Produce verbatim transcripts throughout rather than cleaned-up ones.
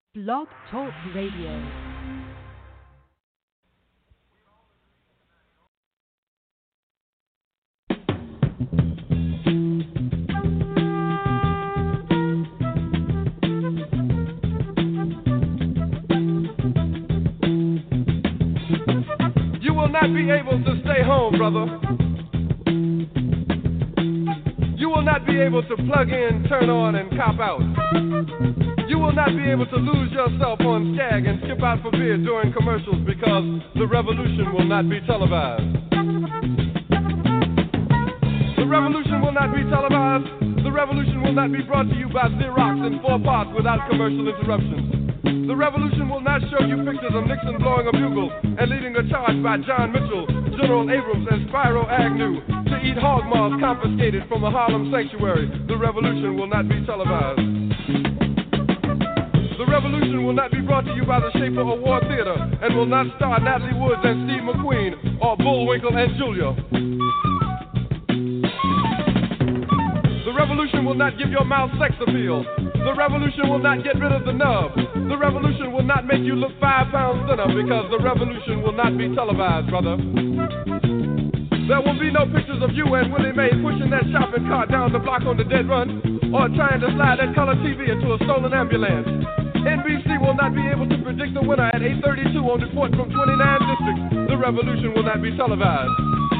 Blog Talk Radio. You will not be able to stay home, brother. You will not be able to plug in, turn on, and cop out. You will not be able to lose yourself on Skag and skip out for beer during commercials because the revolution will not be televised. The revolution will not be televised. The revolution will not be brought to you by Xerox in four parts without commercial interruptions. The revolution will not show you pictures of Nixon blowing a bugle and leading a charge by John Mitchell, General Abrams, and Spyro Agnew to eat hog maws confiscated from a Harlem sanctuary. The revolution will not be televised. The revolution will not be brought to you by the Schaefer Award Theater and will not star Natalie Woods and Steve McQueen or Bullwinkle and Julia. The revolution will not give your mouth sex appeal. The revolution will not get rid of the nub. The revolution will not make you look five pounds thinner because the revolution will not be televised, brother. There will be no pictures of you and Willie Mae pushing that shopping cart down the block on the dead run or trying to slide that color T V into a stolen ambulance. N B C will not be able to predict the winner at eight thirty-two on report from twenty-nine districts. The revolution will not be televised.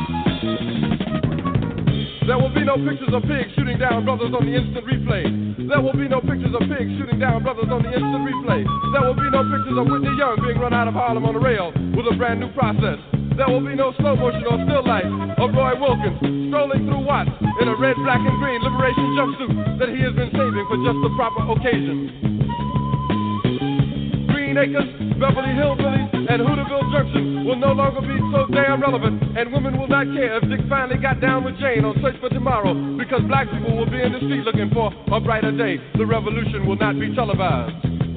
There will be no pictures of pigs shooting down brothers on the instant replay. There will be no pictures of pigs shooting down brothers on the instant replay. There will be no pictures of Whitney Young being run out of Harlem on a rail with a brand new process. There will be no slow motion or still life of Roy Wilkins strolling through Watts in a red, black, and green liberation jumpsuit that he has been saving for just the proper occasion. Green Acres, Beverly Hillbillies, and Hooterville Junction will no longer be so damn relevant, and women will not care if Dick finally got down with Jane on Search for Tomorrow, because black people will be in the street looking for a brighter day. The revolution will not be televised.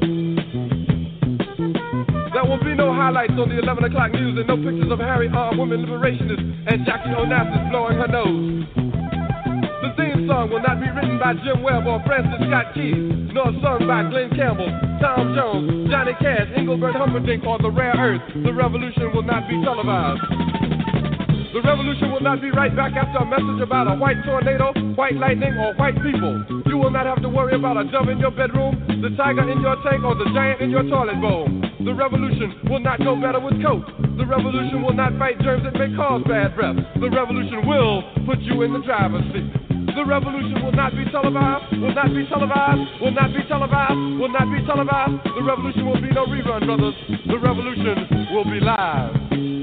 There will be no highlights on the eleven o'clock news and no pictures of Harry armed women liberationists and Jackie Onassis blowing her nose. The theme song will not be written by Jim Webb or Francis Scott Keys, nor sung by Glenn Campbell, Tom Jones, Johnny Cash, Engelbert Humperdinck, or The Rare Earth. The revolution will not be televised. The revolution will not be right back after a message about a white tornado, white lightning, or white people. You will not have to worry about a dove in your bedroom, the tiger in your tank, or the giant in your toilet bowl. The revolution will not go better with coke. The revolution will not fight germs that may cause bad breath. The revolution will put you in the driver's seat. The revolution will not be televised, will not be televised, will not be televised, will not be televised. The revolution will be no rerun, brothers. The revolution will be live.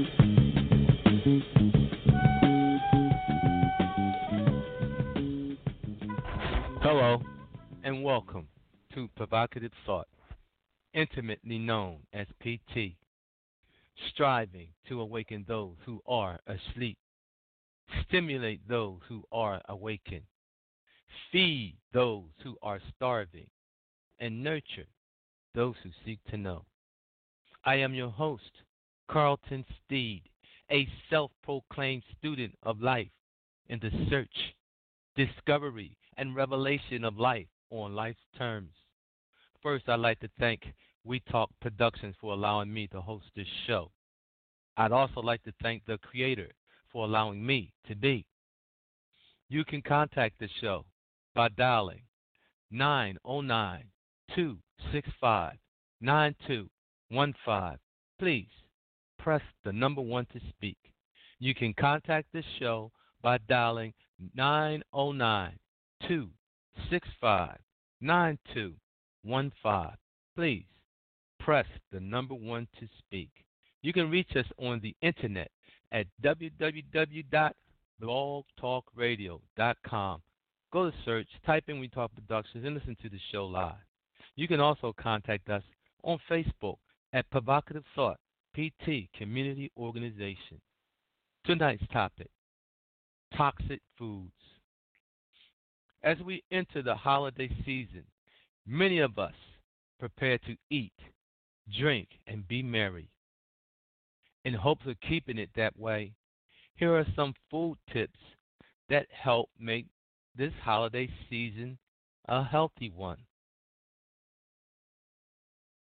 Hello, and welcome to Provocative Thought, intimately known as P T, striving to awaken those who are asleep, stimulate those who are awakened, feed those who are starving, and nurture those who seek to know. I am your host, Carlton Steed, a self-proclaimed student of life in the search, discovery, and revelation of life on life's terms. First, I'd like to thank We Talk Productions for allowing me to host this show. I'd also like to thank the creator for allowing me to be. You can contact the show by dialing nine oh nine, two six five, nine two one five. Please press the number one to speak. You can contact the show by dialing nine oh nine, two six five, nine two one five. Please press the number one to speak. You can reach us on the internet at w w w dot blog talk radio dot com. Go to search, type in We Talk Productions, and listen to the show live. You can also contact us on Facebook at Provocative Thought, P T Community Organization. Tonight's topic, toxic foods. As we enter the holiday season, many of us prepare to eat, drink, and be merry. In hopes of keeping it that way, here are some food tips that help make this holiday season a healthy one.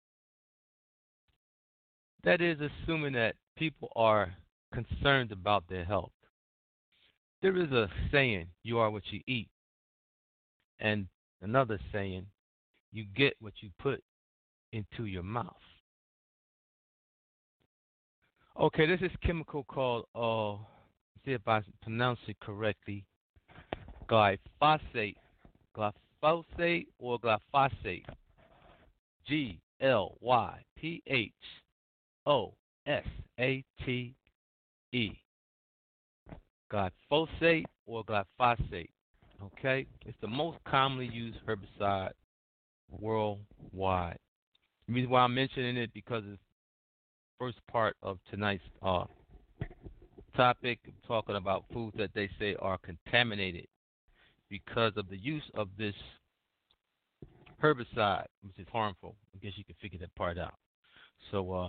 That is assuming that people are concerned about their health. There is a saying, you are what you eat, and another saying, you get what you put into your mouth. Okay, this is chemical called, uh, see if I pronounce it correctly, glyphosate. Glyphosate or glyphosate. G L Y P H O S A T E. Glyphosate or glyphosate. Okay? It's the most commonly used herbicide worldwide. The reason why I'm mentioning it because it's the first part of tonight's uh, topic, talking about foods that they say are contaminated because of the use of this herbicide, which is harmful. I guess you can figure that part out. So uh,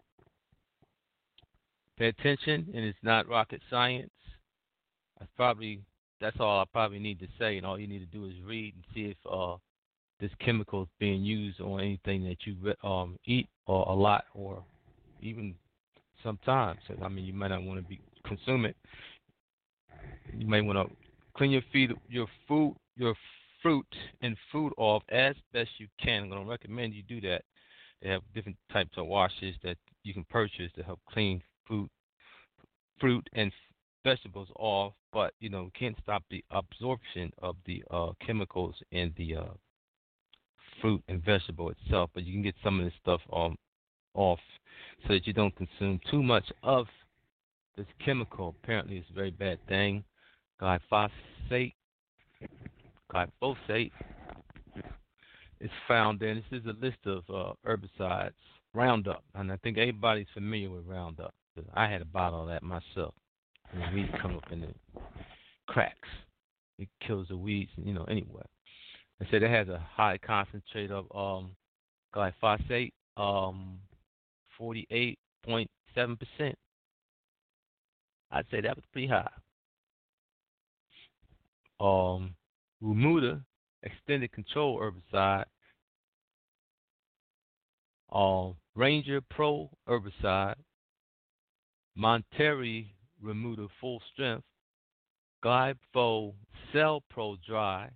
pay attention, and it's not rocket science. I probably that's all I probably need to say, and all you need to do is read and see if uh, this chemical is being used on anything that you um, eat or a lot, or even sometimes. I mean, you might not want to be consume it. You may want to clean your feed, your food, your fruit and food off as best you can. I'm going to recommend you do that. They have different types of washes that you can purchase to help clean food, fruit and vegetables off, but you know, can't stop the absorption of the uh, chemicals in the uh, fruit and vegetable itself. But you can get some of this stuff um, off so that you don't consume too much of this chemical. Apparently, it's a very bad thing. Glyphosate, glyphosate is found in. This is a list of uh, herbicides. Roundup, and I think everybody's familiar with Roundup. I had a bottle of that myself. And the weeds come up in the cracks. It kills the weeds, you know, anyway. They said it has a high concentrate of um, glyphosate, um, forty-eight point seven percent. I'd say that was pretty high. Um, Remuda, extended control herbicide. Um, Ranger Pro herbicide. Monterey Remuda full strength. Glypho Cell Pro dry.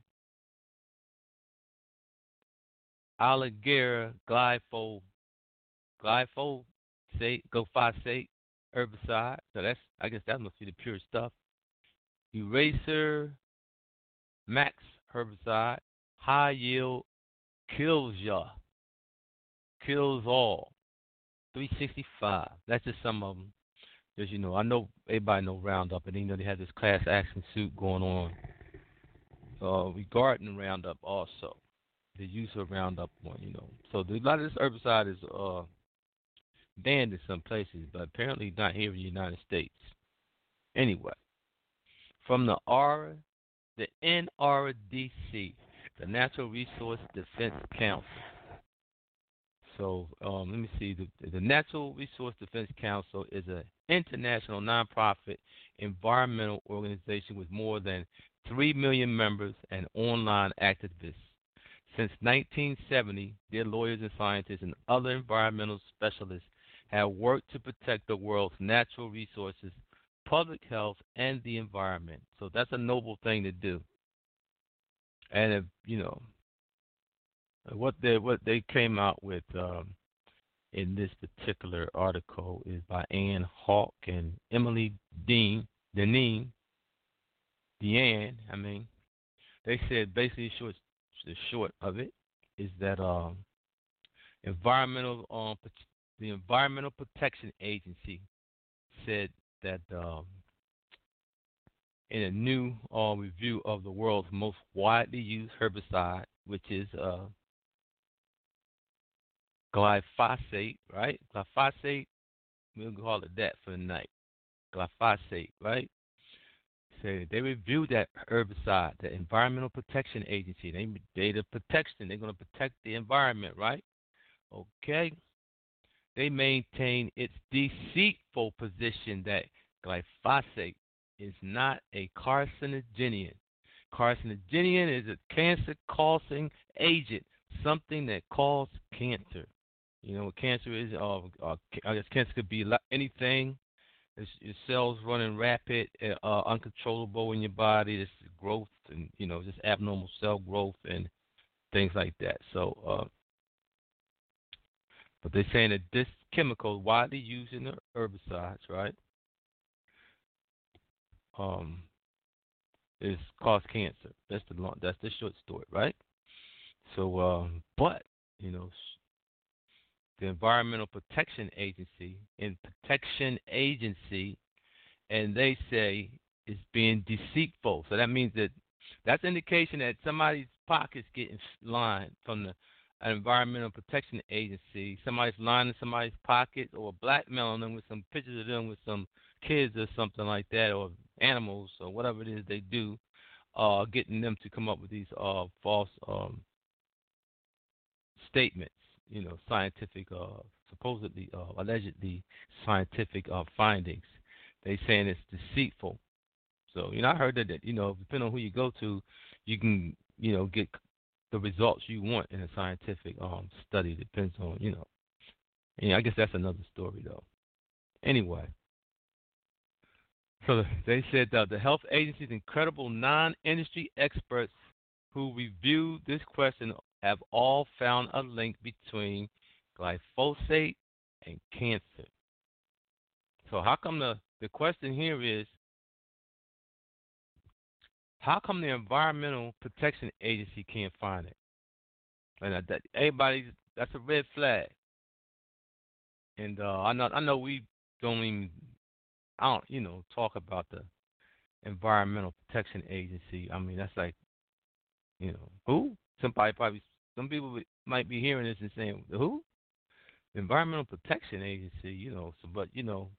Alligator Glypho Glyphosate Glyphosate herbicide. So that's I guess that must be the pure stuff. Eraser Max herbicide. High yield kills ya. Kills all. three sixty-five. That's just some of them. Because, you know, I know everybody know Roundup, and you know they have this class action suit going on uh, regarding Roundup also. The use of Roundup one, you know. So a lot of this herbicide is uh, banned in some places, but apparently not here in the United States. Anyway, from the R, the N R D C, the Natural Resource Defense Council. So um, let me see. The, the Natural Resource Defense Council is an international nonprofit environmental organization with more than three million members and online activists. Since nineteen seventy, their lawyers and scientists and other environmental specialists have worked to protect the world's natural resources, public health, and the environment. So that's a noble thing to do. And if, you know, What they what they came out with um, in this particular article is by Ann Hawk and Emily Dean Deneen Deanne. I mean, they said basically short the short of it is that um, environmental um, the Environmental Protection Agency said that um, in a new uh, review of the world's most widely used herbicide, which is uh, glyphosate, right? Glyphosate, we'll call it that for the night. Glyphosate, right? So they reviewed that herbicide, the Environmental Protection Agency. They data protection. They're going to protect the environment, right? Okay. They maintain its deceitful position that glyphosate is not a carcinogen. Carcinogen is a cancer-causing agent, something that causes cancer. You know what cancer is? Uh, uh, I guess cancer could be anything. It's, your cells running rapid, uh, uh, uncontrollable in your body. This growth and you know just abnormal cell growth and things like that. So, uh, but they're saying that this chemical widely used in the herbicides, right? Um, is cause cancer. That's the long, that's the short story, right? So, um, but you know, the Environmental Protection Agency and Protection Agency, and they say it's being deceitful. So that means that that's indication that somebody's pockets getting lined from the Environmental Protection Agency. Somebody's lining somebody's pockets or blackmailing them with some pictures of them with some kids or something like that, or animals or whatever it is they do, uh, getting them to come up with these uh, false um, statements, you know, scientific, uh, supposedly, uh, allegedly scientific uh, findings. They saying it's deceitful. So, you know, I heard that, that, you know, depending on who you go to, you can, you know, get the results you want in a scientific um, study. Depends on, you know. And I guess that's another story, though. Anyway, so they said that the health agency's incredible non-industry experts who reviewed this question have all found a link between glyphosate and cancer. So how come the, the question here is, how come the Environmental Protection Agency can't find it? And that everybody, that's a red flag. And uh, I know I know we don't even, I don't, you know, talk about the Environmental Protection Agency. I mean, that's like, you know, who? Somebody probably, some people might be hearing this and saying, who? The Environmental Protection Agency, you know, so, but, you know,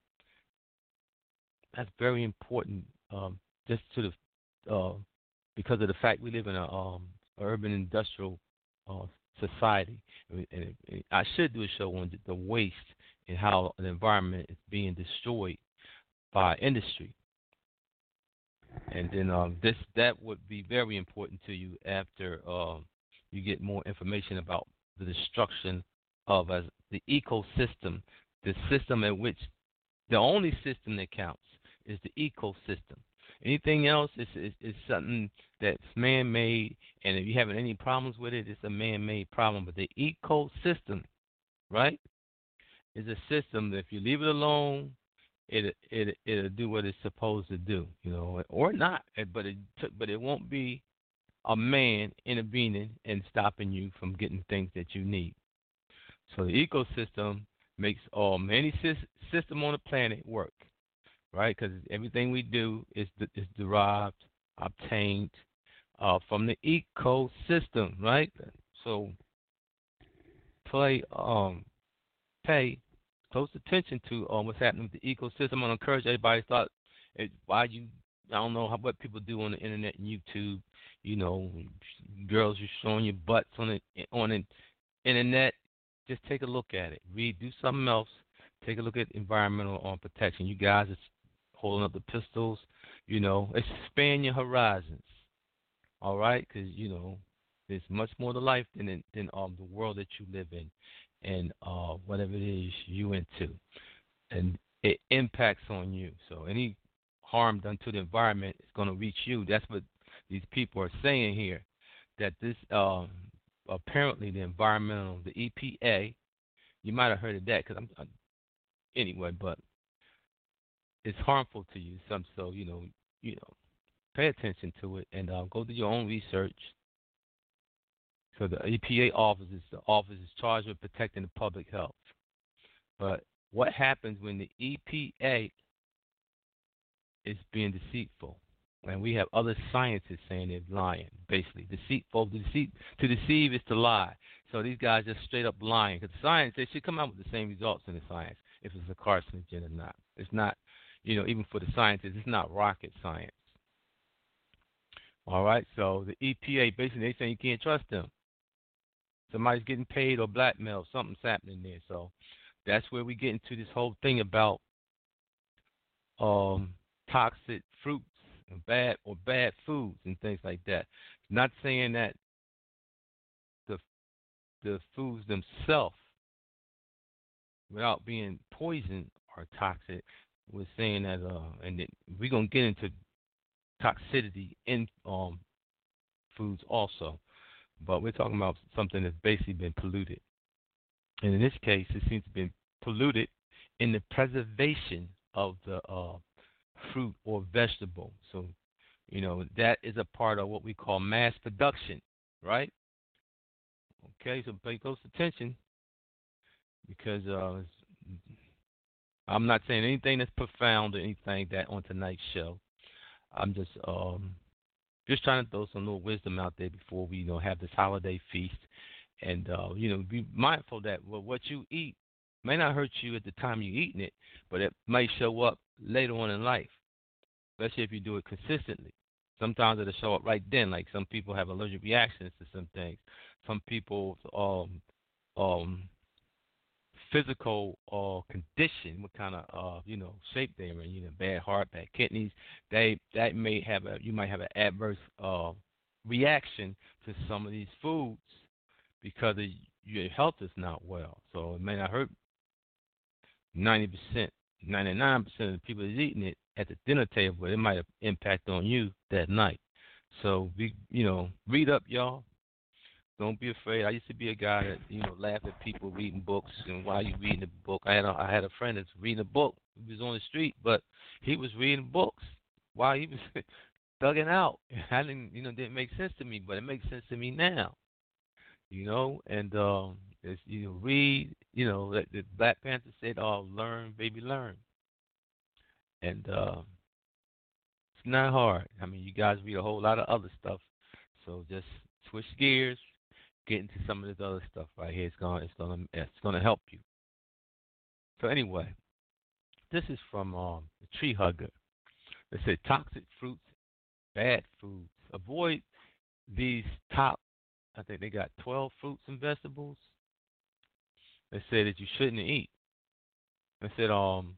that's very important um, just to the, uh, because of the fact we live in a um, urban industrial uh, society. And, and, and I should do a show on the waste and how the environment is being destroyed by industry. And then um, this that would be very important to you after um, you get more information about the destruction of as the ecosystem, the system in which the only system that counts is the ecosystem. Anything else is, is, is something that's man-made, and if you're having any problems with it, it's a man-made problem. But the ecosystem, right, is a system that if you leave it alone, it it it'll do what it's supposed to do, you know, or not. But it but it won't be a man intervening and stopping you from getting things that you need. So the ecosystem makes um any system on the planet work, right? Because everything we do is is derived, obtained uh, from the ecosystem, right? So play um pay close attention to um, what's happening with the ecosystem. I'm gonna encourage everybody to start. It, why you? I don't know how, what people do on the internet and YouTube. You know, girls are showing your butts on the on the internet. Just take a look at it. Read. Do something else. Take a look at environmental um, protection. You guys are holding up the pistols. You know, expand your horizons. All right, because you know there's much more to life than than um the world that you live in, and uh whatever it is you into, and it impacts on you. So any harm done to the environment is going to reach you. That's what these people are saying here. That this um apparently the environmental, the E P A, you might have heard of that because I'm, I'm anyway, but it's harmful to you. Some so you know you know pay attention to it and uh, go do your own research. So the E P A office is the office is charged with protecting the public health. But what happens when the E P A is being deceitful? And we have other scientists saying they're lying, basically. Deceitful, deceit, to deceive is to lie. So these guys just straight up lying. Because science, they should come out with the same results in the science, if it's a carcinogen or not. It's not, you know, even for the scientists, it's not rocket science. All right, so the E P A, basically, they saying you can't trust them. Somebody's getting paid or blackmailed. Something's happening there. So that's where we get into this whole thing about um, toxic fruits and bad or bad foods and things like that. Not saying that the the foods themselves without being poison or toxic. We're saying that, uh, and it, we're gonna get into toxicity in um foods also, but we're talking about something that's basically been polluted. And in this case, it seems to have been polluted in the preservation of the uh, fruit or vegetable. So, you know, that is a part of what we call mass production, right? Okay, so pay close attention because uh, I'm not saying anything that's profound or anything that on tonight's show. I'm just um, just trying to throw some little wisdom out there before we, you know, have this holiday feast, and uh, you know, be mindful that well, what you eat may not hurt you at the time you're eating it, but it may show up later on in life, especially if you do it consistently. Sometimes it'll show up right then. Like some people have allergic reactions to some things. Some people um um physical uh, condition, what kind of uh, you know shape they're in, you know, bad heart, bad kidneys, they that may have a you might have an adverse uh, reaction to some of these foods because of your health is not well. So it may not hurt ninety percent, ninety-nine percent of the people that's eating it at the dinner table, but it might have impact on you that night. So be you know read up, y'all. Don't be afraid. I used to be a guy that you know laughed at people reading books and why you reading a book. I had a, I had a friend that's reading a book. He was on the street, but he was reading books while he was thugging out. I didn't, you know, didn't make sense to me, but it makes sense to me now. You know, and um, it's, you know, read. You know, the, the Black Panther said, "Oh, learn, baby, learn," and uh, it's not hard. I mean, you guys read a whole lot of other stuff, so just switch gears, get into some of this other stuff right here. It's gonna it's gonna it's gonna help you. So anyway, this is from um, the Tree Hugger. They said toxic fruits, bad foods. Avoid these top. I think they got twelve fruits and vegetables. They said that you shouldn't eat. They said um.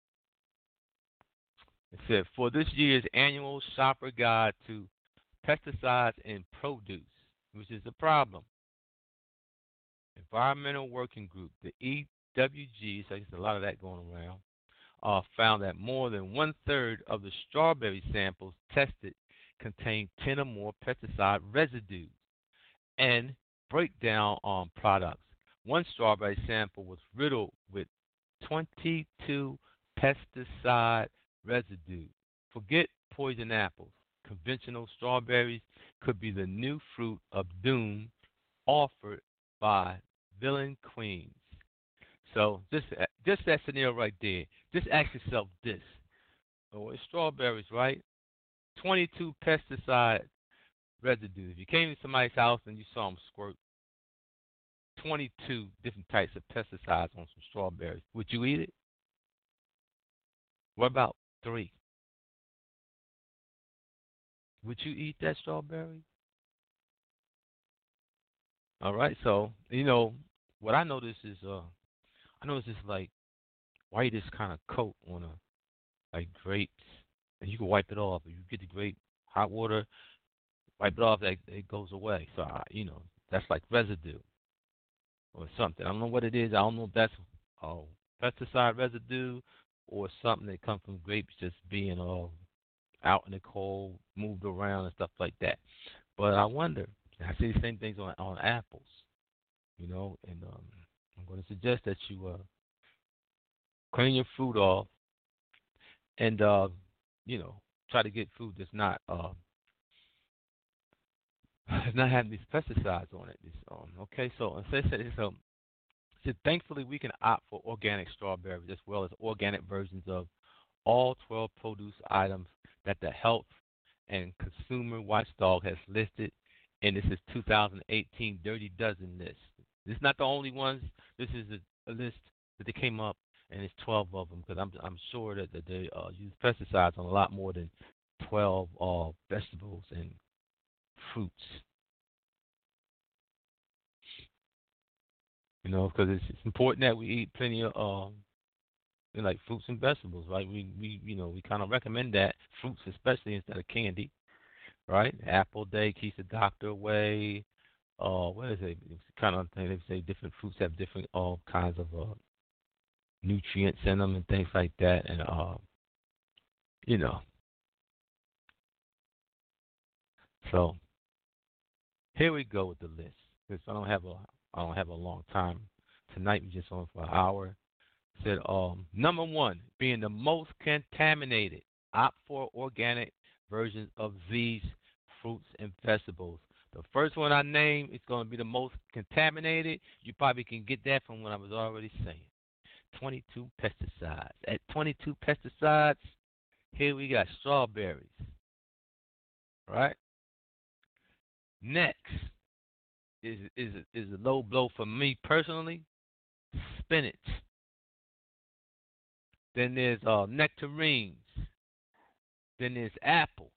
They said for this year's annual shopper guide to pesticides in produce, which is a problem. Environmental Working Group, the E W G, so there's a lot of that going around, uh, found that more than one third of the strawberry samples tested contained ten or more pesticide residues and breakdown on products. One strawberry sample was riddled with twenty-two pesticide residues. Forget poison apples. Conventional strawberries could be the new fruit of doom offered by villain queens. So just just that scenario right there. Just ask yourself this: oh, it's strawberries, right? twenty-two pesticide residues. If you came to somebody's house and you saw them squirt twenty-two different types of pesticides on some strawberries, would you eat it? What about three? Would you eat that strawberry? All right. So you know what I notice is uh I notice this like whitish kind of coat on a like grapes, and you can wipe it off. If you get the grape hot water, wipe it off, that it goes away. So I, you know that's like residue or something. I don't know what it is. I don't know if that's oh pesticide residue or something that comes from grapes just being all out in the cold, moved around and stuff like that. But I wonder. I see the same things on on apples, you know, and um, I'm going to suggest that you uh, clean your food off and uh, you know try to get food that's not uh, it's not having these pesticides on it. This, um, okay, so so, so, so thankfully we can opt for organic strawberries as well as organic versions of all twelve produce items that the Health and Consumer Watchdog has listed, and this is two thousand eighteen Dirty Dozen list. This is not the only ones. This is a, a list that they came up, and it's twelve of them because I'm I'm sure that, that they uh, use pesticides on a lot more than twelve uh, vegetables and fruits. You know, because it's, it's important that we eat plenty of um, you know, like fruits and vegetables, right? We we you know we kind of recommend that fruits especially instead of candy, right? Apple day keeps the doctor away. Uh, what is it? It's kind of thing they say different fruits have different all kinds of uh, nutrients in them and things like that. And uh, you know, so here we go with the list. Because I don't have a I don't have a long time tonight. We just on for an hour. Said um number one being the most contaminated. Opt for organic versions of these fruits and vegetables. The first one I named is going to be the most contaminated. You probably can get that from what I was already saying. twenty-two pesticides. At twenty-two pesticides, here we got strawberries. Right? Next is is is a low blow for me personally. Spinach. Then there's uh, nectarines. Then there's apple.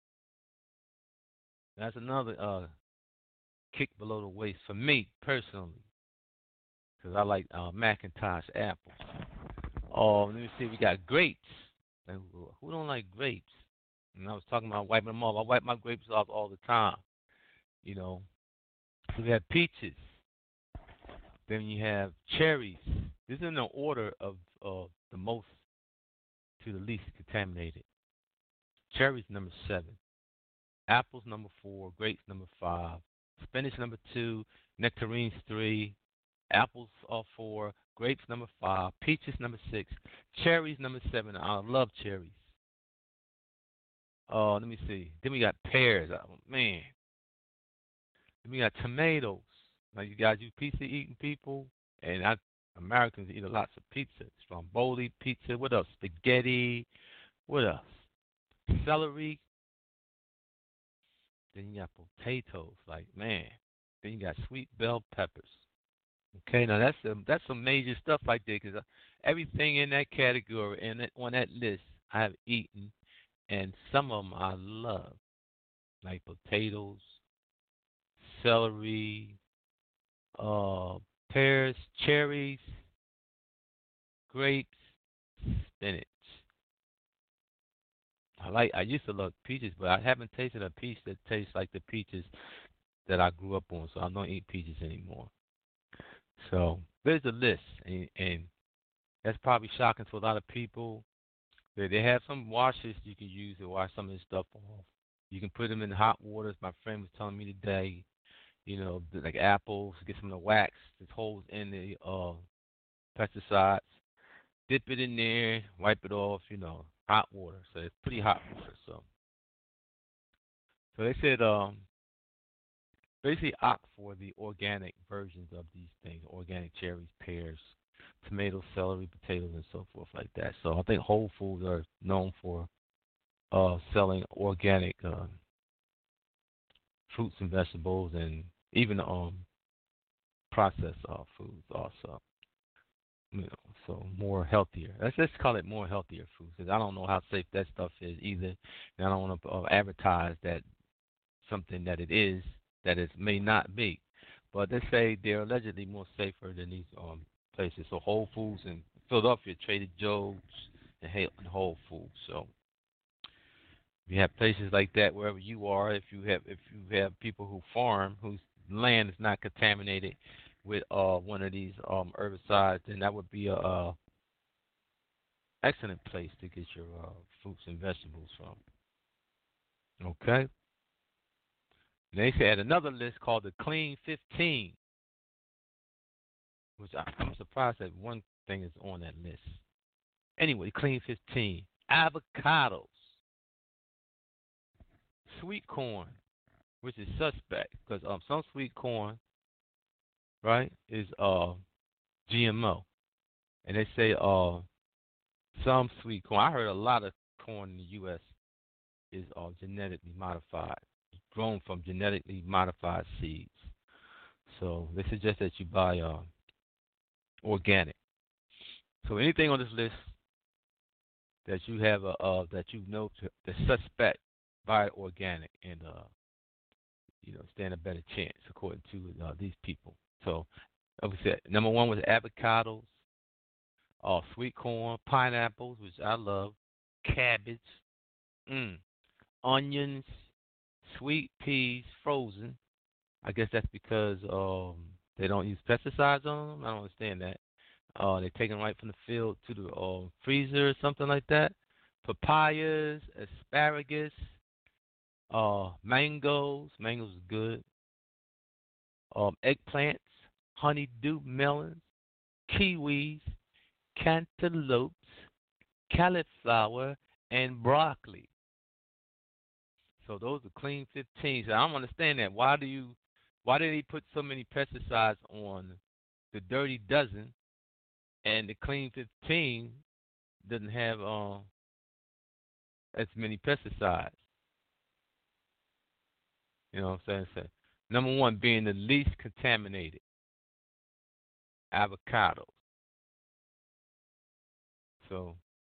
That's another uh, kick below the waist for me personally, because I like uh, Macintosh apples. Oh, let me see. We got grapes. And who don't like grapes? And I was talking about wiping them off. I wipe my grapes off all the time. You know. So we have peaches. Then you have cherries. This is in the order of uh, the most to the least contaminated. Cherries number seven. Apples number four. Grapes number five. Spinach number two. Nectarines three. Apples are four. Grapes number five. Peaches number six. Cherries number seven. I love cherries. Uh, let me see. Then we got pears. Oh, man. Then we got tomatoes. Now you guys, you pizza eating people, and I, Americans eat a lots of pizza. Stromboli pizza. What else? Spaghetti. What else? Celery. Then you got potatoes. Like, man. Then you got sweet bell peppers. Okay, now that's some that's some major stuff right there, because everything in that category and on that list I have eaten, and some of them I love, like potatoes, celery, uh, pears, cherries, grapes, spinach. I like. I used to love peaches, but I haven't tasted a peach that tastes like the peaches that I grew up on, so I don't eat peaches anymore. So there's a list, and, and that's probably shocking to a lot of people. They they have some washes you can use to wash some of this stuff off. You can put them in hot water. As my friend was telling me today, you know, like apples, get some of the wax that holds in the uh, pesticides. Dip it in there, wipe it off. You know, hot water. So it's pretty hot water. So, so they said, um, basically opt for the organic versions of these things: organic cherries, pears, tomatoes, celery, potatoes, and so forth like that. So I think Whole Foods are known for uh, selling organic uh, fruits and vegetables, and even um, processed uh, foods also. You know, so more healthier. Let's just call it more healthier foods, because I don't know how safe that stuff is either, and I don't want to uh, advertise that something that it is that it may not be. But they say they're allegedly more safer than these um, places. So Whole Foods in Philadelphia, Trader Joe's, and Whole Foods. So you have places like that wherever you are. If you have if you have people who farm whose land is not contaminated with uh, one of these um, herbicides, then that would be a, a excellent place to get your uh, fruits and vegetables from. Okay. They said another list called the Clean fifteen, which I, I'm surprised that one thing is on that list. Anyway, Clean fifteen. Avocados. Sweet corn, which is suspect, because um, some sweet corn, right, is uh, G M O. And they say uh, some sweet corn, I heard a lot of corn in the U S is uh, genetically modified, grown from genetically modified seeds. So they suggest that you buy uh, organic. So anything on this list that you have a uh, that you know to, the suspect, buy it organic, and uh, you know, stand a better chance according to uh, these people. So like we said, number one was avocados, uh, sweet corn, pineapples, which I love, cabbage, mm, onions, sweet peas, frozen. I guess that's because um, they don't use pesticides on them. I don't understand that. Uh, they take them right from the field to the uh, freezer or something like that. Papayas, asparagus, uh, mangoes. Mangoes is good. Um, eggplants, honeydew melons, kiwis, cantaloupes, cauliflower, and broccoli. So those are clean fifteen. So I don't understand that. Why do you? Why did he put so many pesticides on the dirty dozen and the clean fifteen doesn't have uh, as many pesticides? You know what I'm saying? So, number one being the least contaminated, avocado. So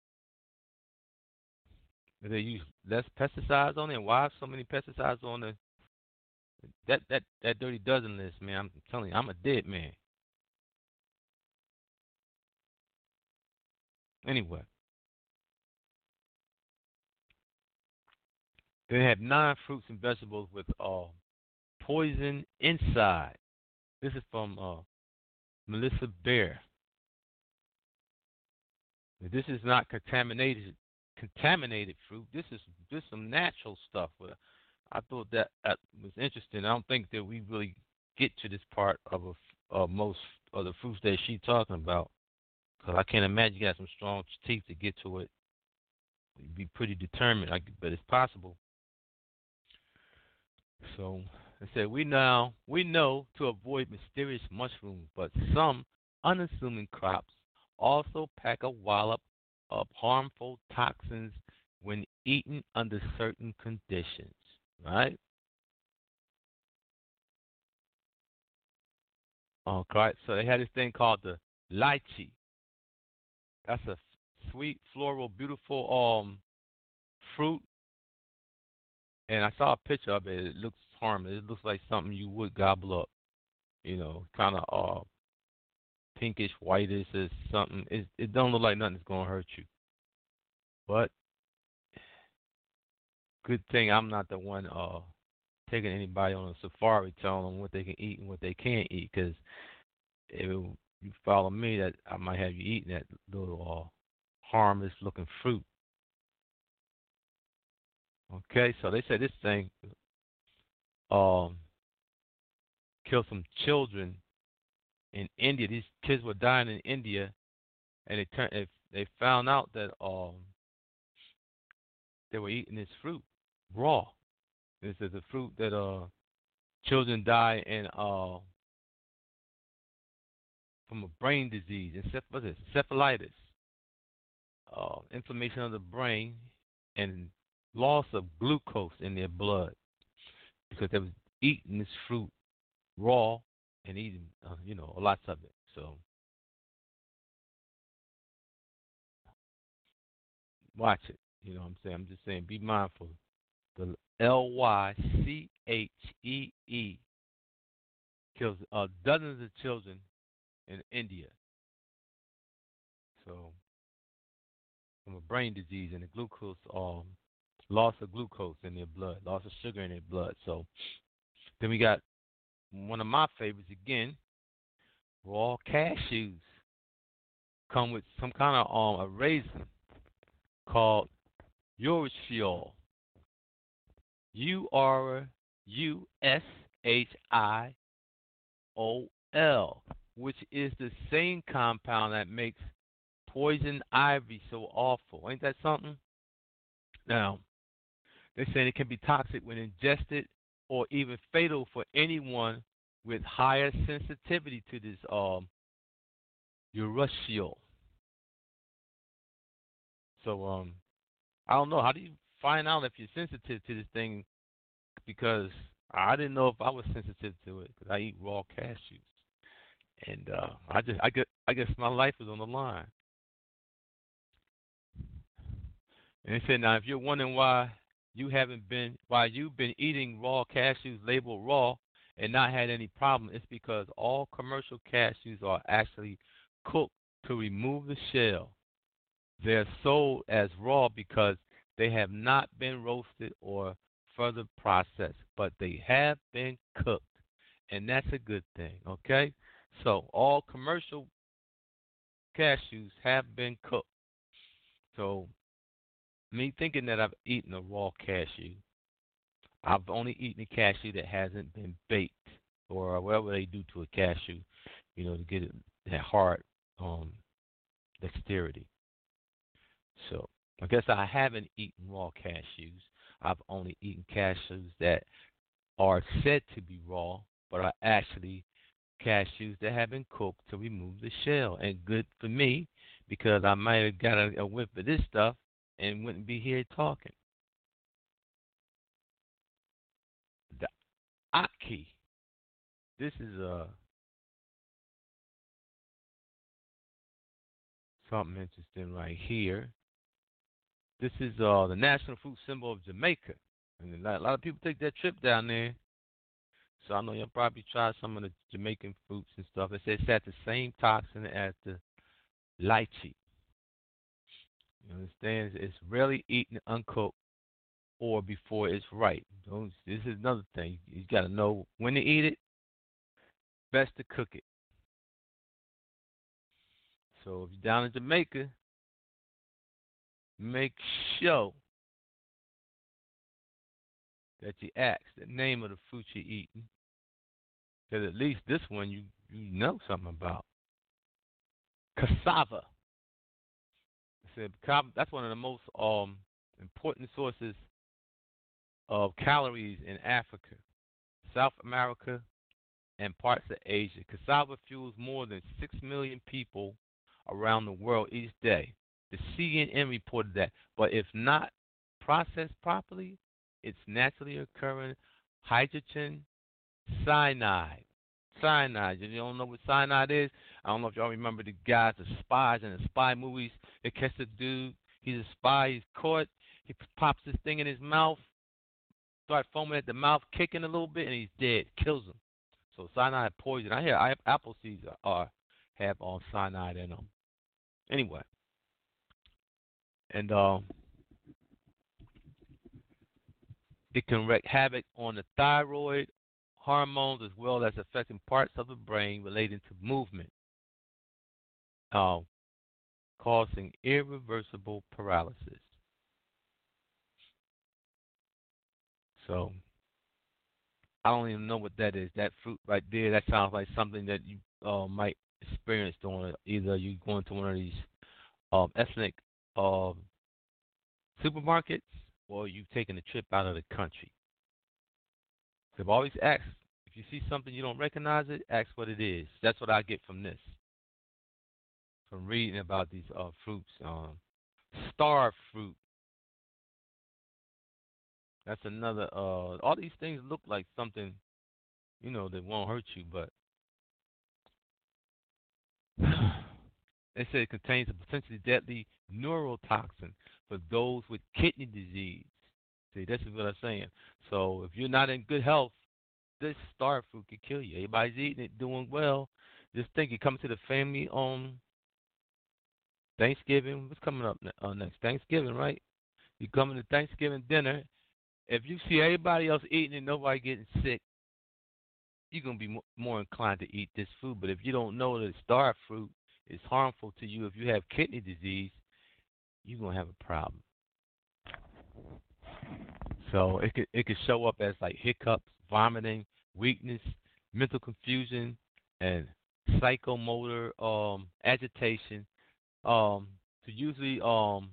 they use less pesticides on it. Why so many pesticides on the that that that dirty dozen list, man? I'm telling you, I'm a dead man. Anyway, they have nine fruits and vegetables with uh, poison inside. This is from uh, Melissa Bear. This is not contaminated contaminated fruit. This is this some natural stuff. But I thought that, that was interesting. I don't think that we really get to this part of a, of most of the fruits that she's talking about. Because I can't imagine you got some strong teeth to get to it. You'd be pretty determined, I, but it's possible. So I said we now we know to avoid mysterious mushrooms, but some unassuming crops also pack a wallop of harmful toxins when eaten under certain conditions. Right? Okay. So they had this thing called the lychee. That's a sweet, floral, beautiful um fruit. And I saw a picture of it. It looks harmless. It looks like something you would gobble up. You know, kind of uh pinkish, whitish, or something. It it don't look like nothing's gonna hurt you. But good thing I'm not the one uh taking anybody on a safari, telling them what they can eat and what they can't eat. Because if you follow me, that I might have you eating that little uh, harmless looking fruit. Okay, so they said this thing um killed some children in India. These kids were dying in India, and they turned they, they found out that um they were eating this fruit raw. This is a fruit that uh children die in uh from a brain disease, enceph- what's it, encephalitis, uh, inflammation of the brain, and loss of glucose in their blood because they was eating this fruit raw and eating, uh, you know, lots of it. So watch it. You know what I'm saying? I'm just saying, be mindful. The L Y C H E E kills uh, dozens of children in India. So from a brain disease and the glucose, um, loss of glucose in their blood, loss of sugar in their blood. So then we got one of my favorites again, raw cashews. Come with some kind of um a raisin called urushiol. U R U S H I O L, which is the same compound that makes poison ivy so awful. Ain't that something? Now, they're saying it can be toxic when ingested or even fatal for anyone with higher sensitivity to this um, urushiol. So um, I don't know. How do you find out if you're sensitive to this thing? Because I didn't know if I was sensitive to it because I eat raw cashews, and uh, I just I get I guess my life is on the line. And they said, now, if you're wondering why you haven't been, why you've been eating raw cashews labeled raw and not had any problem, it's because all commercial cashews are actually cooked to remove the shell. They're sold as raw because they have not been roasted or further processed, but they have been cooked, and that's a good thing. Okay, so all commercial cashews have been cooked. So, me thinking that I've eaten a raw cashew, I've only eaten a cashew that hasn't been baked or whatever they do to a cashew, you know, to get it that hard um, dexterity. So, I guess I haven't eaten raw cashews. I've only eaten cashews that are said to be raw, but are actually cashews that have been cooked to remove the shell. And good for me because I might have got a, a whiff of this stuff and wouldn't be here talking. The Aki. This is uh, something interesting right here. This is uh, the national fruit symbol of Jamaica. And a lot, a lot of people take that trip down there. So I know you'll probably try some of the Jamaican fruits and stuff. It says it's got the same toxin as the lychee. You understand? It's rarely eaten uncooked or before it's ripe. Don't, this is another thing. You got to know when to eat it. Best to cook it. So if you're down in Jamaica, make sure that you ask the name of the fruit you're eating. Because at least this one you, you know something about. Cassava. I said that's one of the most um, important sources of calories in Africa, South America, and parts of Asia. Cassava fuels more than six million people around the world each day. The C N N reported that. But if not processed properly, it's naturally occurring hydrogen cyanide. Cyanide. You don't know what cyanide is? I don't know if y'all remember the guys, the spies in the spy movies. They catch the dude. He's a spy. He's caught. He pops this thing in his mouth, start foaming at the mouth, kicking a little bit, and he's dead. Kills him. So cyanide poison. I hear I, apple seeds are, are have all cyanide in them. Anyway, and um, it can wreak havoc on the thyroid hormones as well as affecting parts of the brain relating to movement, uh, causing irreversible paralysis. So I don't even know what that is. That fruit right there, that sounds like something that you uh, might experience doing either you going to one of these um, ethnic uh, supermarkets or you taking a trip out of the country. So I've always asked, if you see something you don't recognize it, ask what it is. That's what I get from this, from reading about these uh, fruits. Um, star fruit. That's another. Uh, all these things look like something, you know, that won't hurt you, but they say it contains a potentially deadly neurotoxin for those with kidney disease. See, this is what I'm saying. So if you're not in good health, this star fruit could kill you. Everybody's eating it, doing well. Just think, it comes to the family on Thanksgiving. What's coming up ne- uh, next? Thanksgiving, right? You coming to Thanksgiving dinner. If you see everybody else eating and nobody getting sick, you're going to be mo- more inclined to eat this food. But if you don't know that star fruit is harmful to you, if you have kidney disease, you're going to have a problem. So it could it could show up as like hiccups, vomiting, weakness, mental confusion, and psychomotor um, agitation. Um, to usually um,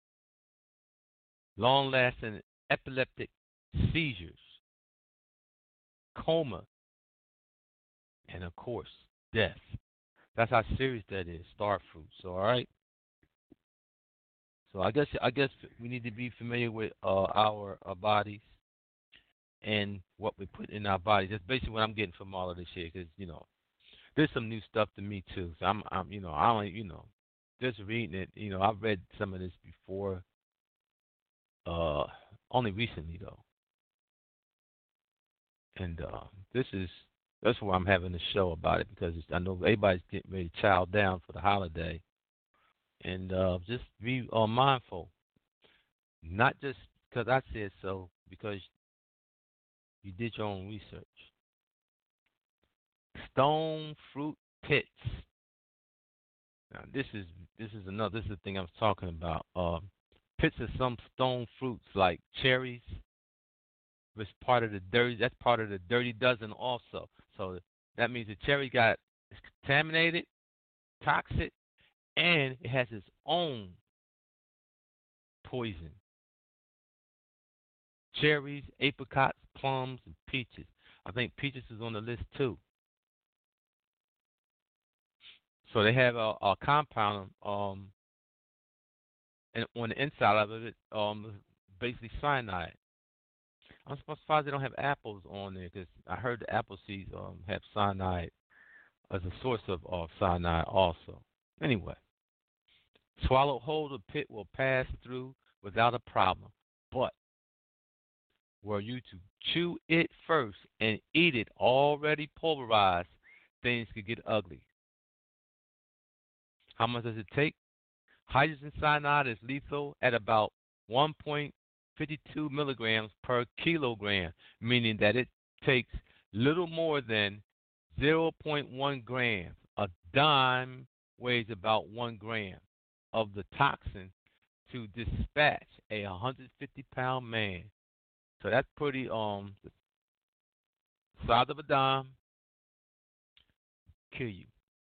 long-lasting epileptic seizures, coma, and of course death. That's how serious that is. Star fruit. So all right. So I guess I guess we need to be familiar with uh, our, our bodies and what we put in our bodies. That's basically what I'm getting from all of this here, because you know, there's some new stuff to me too. So I'm, I'm, you know, I don't, you know, just reading it. You know, I've read some of this before, uh, only recently though, and uh, this is that's why I'm having a show about it, because it's, I know everybody's getting ready to chow down for the holiday, and uh, just be uh, mindful, not just because I said so, because you did your own research. Stone fruit pits. Now, this is this is another. This is the thing I was talking about. Uh, pits of some stone fruits like cherries, which part of the dirty. That's part of the dirty dozen also. So that means the cherry got contaminated, toxic, and it has its own poison. Cherries, apricots, plums, and peaches. I think peaches is on the list too. So they have a, a compound um, and on the inside of it, um, basically cyanide. I'm surprised they don't have apples on there because I heard the apple seeds um, have cyanide as a source of, of cyanide also. Anyway, swallow whole, the pit will pass through without a problem. But were you to chew it first and eat it already pulverized, things could get ugly. How much does it take? Hydrogen cyanide is lethal at about one point five two milligrams per kilogram, meaning that it takes little more than zero point one grams. A dime weighs about one gram of the toxin to dispatch a one hundred fifty pound man. So that's pretty, um, the size of a dime, kill you.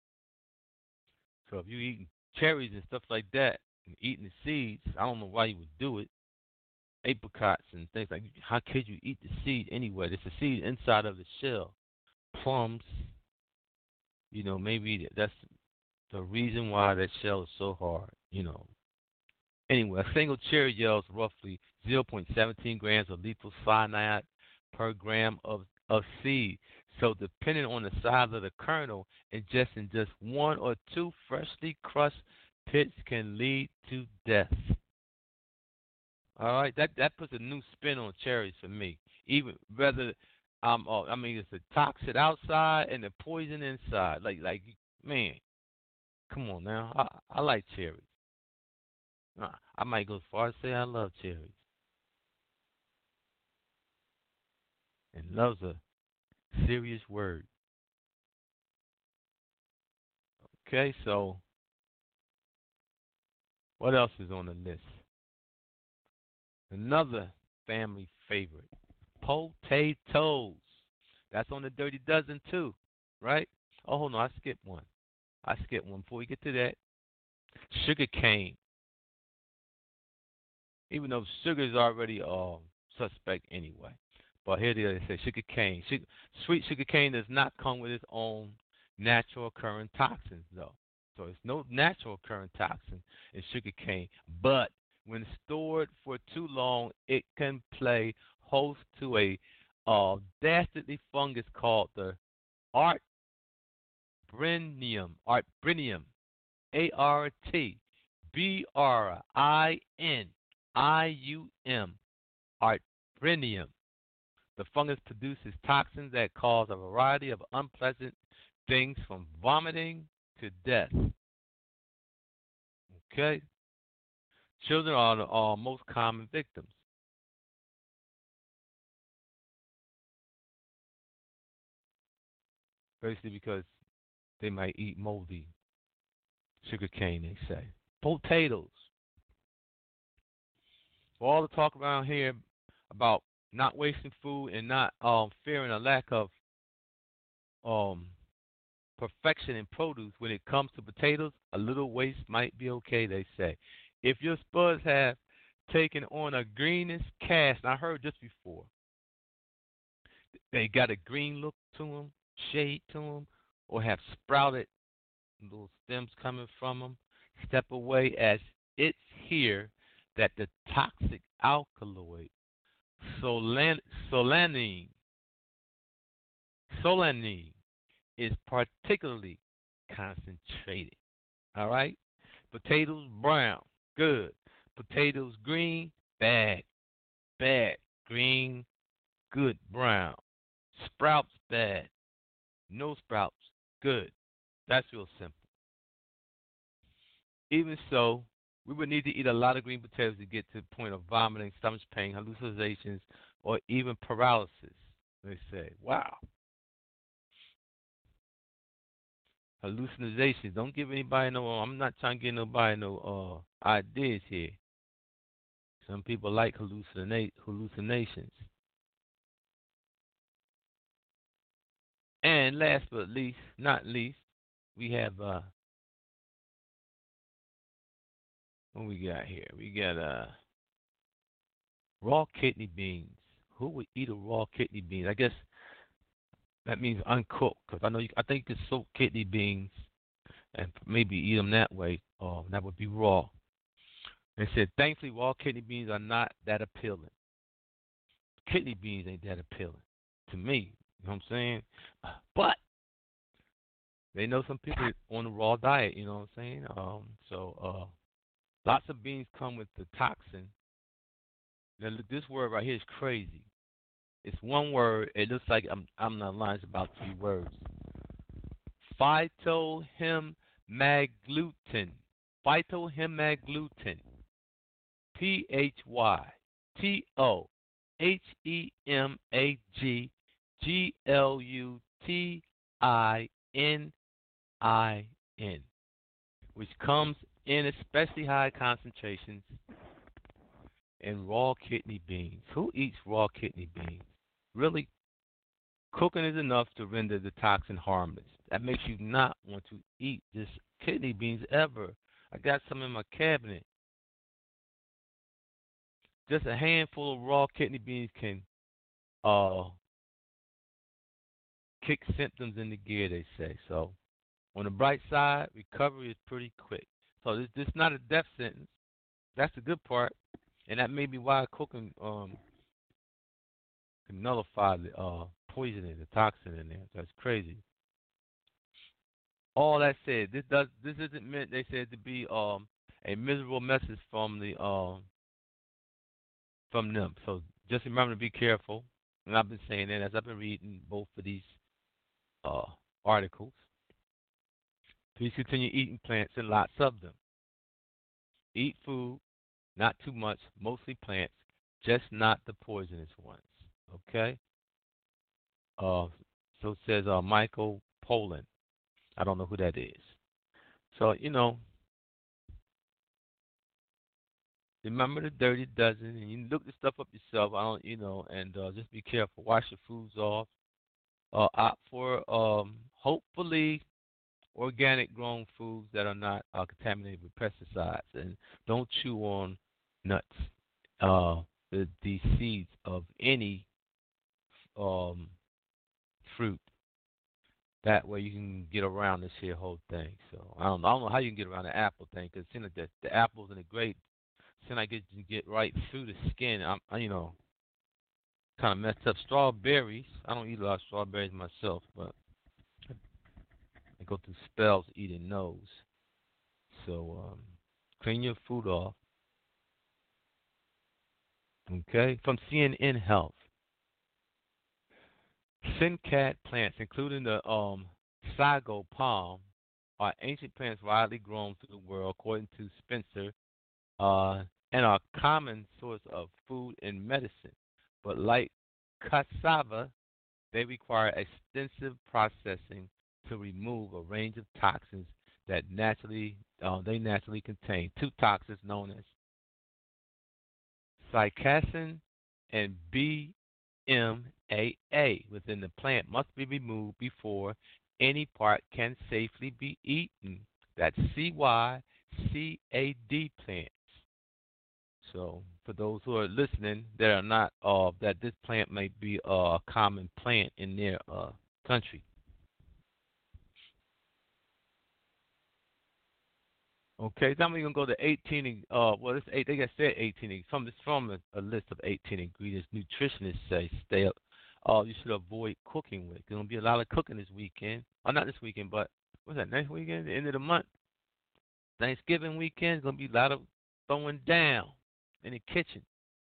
So if you're eating cherries and stuff like that and eating the seeds, I don't know why you would do it. Apricots and things like how could you eat the seed anyway? There's a seed inside of the shell. Plums, you know, maybe that's the reason why that shell is so hard, you know. Anyway, a single cherry yields roughly zero point one seven grams of lethal cyanide per gram of, of seed. So depending on the size of the kernel, ingesting just one or two freshly crushed pits can lead to death. All right, that that puts a new spin on cherries for me. Even whether um, oh, I mean, it's the toxic outside and the poison inside. Like like man, come on now. I I like cherries. Uh, I might go as far as say I love cherries. And love's a serious word. Okay, so what else is on the list? Another family favorite, potatoes. That's on the Dirty Dozen too, right? Oh, hold on, I skipped one. I skipped one. Before we get to that, sugar cane. Even though sugar is already uh, suspect anyway. But here they say sugar cane. Sugar, sweet sugar cane does not come with its own natural occurring toxins, though. So it's no natural occurring toxin in sugar cane. But when stored for too long, it can play host to a uh, dastardly fungus called the Artbrinium. Artbrinium. A R T B R I N I U M. Artbrinium. The fungus produces toxins that cause a variety of unpleasant things from vomiting to death. Okay? Children are the are most common victims. Basically because they might eat moldy sugar cane, they say. Potatoes. For all the talk around here about not wasting food and not um, fearing a lack of um, perfection in produce, when it comes to potatoes, a little waste might be okay, they say. If your spuds have taken on a greenish cast, and I heard this before, they got a green look to them, shade to them, or have sprouted little stems coming from them, step away, as it's here that the toxic alkaloid solan- solanine, solanine is particularly concentrated. All right? Potatoes brown, good. Potatoes green, bad. Bad. Green, good. Brown. Sprouts, bad. No sprouts, good. That's real simple. Even so, we would need to eat a lot of green potatoes to get to the point of vomiting, stomach pain, hallucinations, or even paralysis. They say, wow. hallucinations. Don't give anybody no. I'm not trying to get nobody no uh ideas here. Some people like hallucinate hallucinations. And last but least, not least, we have uh what we got here? We got uh raw kidney beans. Who would eat a raw kidney beans? I guess that means uncooked, because I know you, I think you can soak kidney beans and maybe eat them that way. Oh, that would be raw. They said, thankfully, raw kidney beans are not that appealing. Kidney beans ain't that appealing to me. You know what I'm saying? But they know some people on the raw diet. You know what I'm saying? Um, so uh, lots of beans come with the toxin. Now, this word right here is crazy. It's one word. It looks like I'm I'm not lying. It's about three words. Phytohemagglutinin. Phytohemagglutinin. P H Y T O H E M A G G L U T I N I N, which comes in especially high concentrations in raw kidney beans. Who eats raw kidney beans? Really, cooking is enough to render the toxin harmless. That makes you not want to eat this kidney beans ever. I got some in my cabinet. Just a handful of raw kidney beans can uh, kick symptoms into gear, they say. So, on the bright side, recovery is pretty quick. So, this this is not a death sentence. That's the good part, and that may be why cooking um, can nullify the uh, poison and the toxin in there. That's crazy. All that said, this does this isn't meant, they said, to be um, a miserable message from the um, from them. So just remember to be careful. And I've been saying that as I've been reading both of these uh, articles. Please continue eating plants and lots of them. Eat food, not too much, mostly plants, just not the poisonous ones. Okay? Uh, so it says uh, Michael Pollan. I don't know who that is. So, you know, remember the dirty dozen, and you can look the stuff up yourself. I don't, you know, and uh, just be careful. Wash your foods off. Uh, opt for um, hopefully organic grown foods that are not uh, contaminated with pesticides, and don't chew on nuts, uh, the, the seeds of any um, fruit. That way you can get around this here whole thing. So I don't, I don't know how you can get around the apple thing, because you know the, the apples and the grapes, seem like it can get right through the skin. I'm, I, you know, kind of messed up. Strawberries. I don't eat a lot of strawberries myself, but I go through spells eating those. So um, clean your food off. Okay? From C N N Health. Sincat plants, including the um, sago palm, are ancient plants widely grown through the world, according to Spencer, uh, and are a common source of food and medicine. But like cassava, they require extensive processing to remove a range of toxins that naturally uh, they naturally contain. Two toxins known as cycacin and B M A A within the plant must be removed before any part can safely be eaten. That's C Y C A D plants. So, for those who are listening that are not, uh, that this plant may be a common plant in their uh, country. Okay, now we're gonna go to eighteen. Uh, well, it's eight. They got said eighteen. From this from a, a list of eighteen ingredients. Nutritionists say stay up. Uh, you should avoid cooking with. There's gonna be a lot of cooking this weekend. Oh, not this weekend, but what's that? Next weekend, the end of the month, Thanksgiving weekend. It's gonna be a lot of throwing down in the kitchen.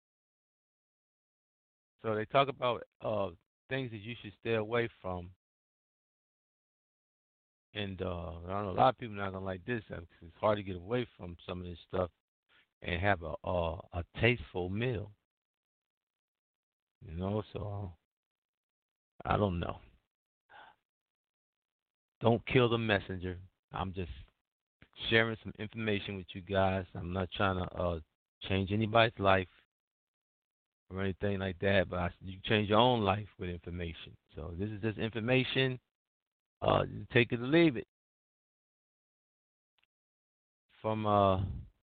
So they talk about uh things that you should stay away from. And uh, I don't know, a lot of people are not gonna like this because it's hard to get away from some of this stuff and have a a, a tasteful meal. You know, so I don't know. Don't kill the messenger. I'm just sharing some information with you guys. I'm not trying to uh, change anybody's life or anything like that, but I, you change your own life with information. So this is just information. Uh, you take it or leave it. From uh,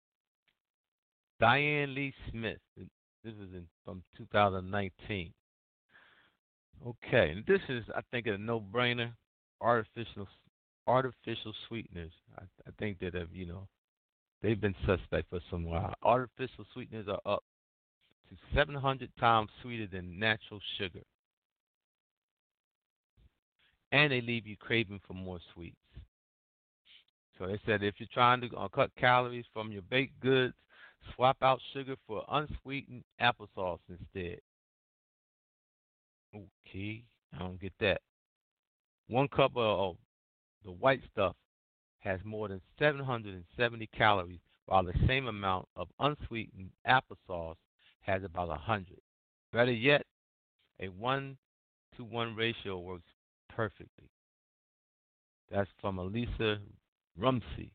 Diane Lee Smith. This is in, from two thousand nineteen. Okay, and this is, I think, a no-brainer. Artificial, artificial sweeteners. I, I think that have, you know, they've been suspect for some while. Artificial sweeteners are up to seven hundred times sweeter than natural sugar, and they leave you craving for more sweets. So they said if you're trying to uh, cut calories from your baked goods, swap out sugar for unsweetened applesauce instead. Okay, I don't get that. One cup of the white stuff has more than seven hundred seventy calories, while the same amount of unsweetened applesauce has about one hundred. Better yet, a one to one ratio works perfectly. That's from Elisa Rumsey.